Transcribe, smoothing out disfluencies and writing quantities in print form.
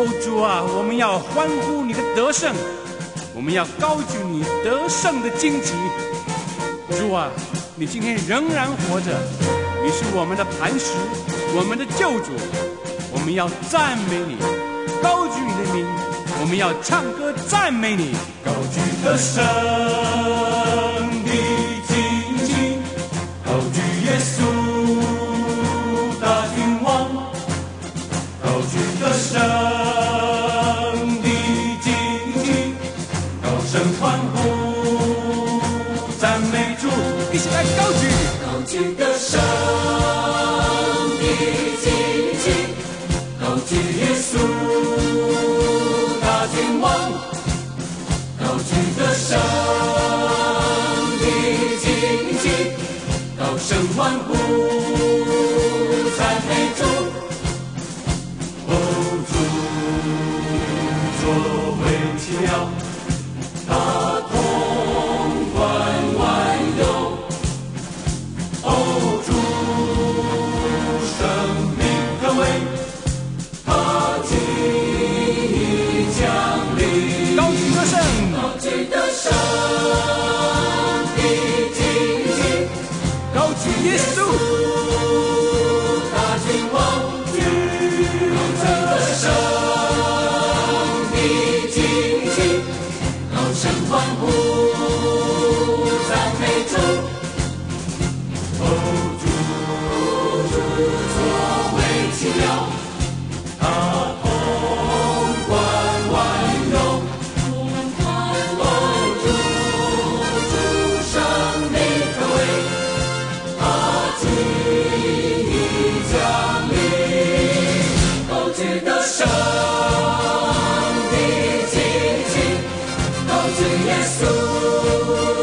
哦，主啊，我们要欢呼你的得胜，我们要高举你得胜的荆棘。主啊，你今天仍然活着，你是我们的磐石，我们的救主，我们要赞美你，高举你的名，我们要唱歌赞美你，高举得胜的荆棘，高举耶稣大君王，高举得胜的荆棘，高声欢呼赞美主，一起来高举， 高举得胜的荆棘，高举耶稣大君王，高举得胜的荆棘，高声欢呼赞美主。 哦，主作为奇妙， 他统管万有， 哦，主生命可畏， 他即降临， 高举得胜， 高举得胜的荆棘， 高举耶稣大君王，高举得胜的荆棘，高声欢呼赞美主。 哦，主作为奇妙， 他统管万有，主生命可畏，他即降临，高举得胜的荆棘，高举耶稣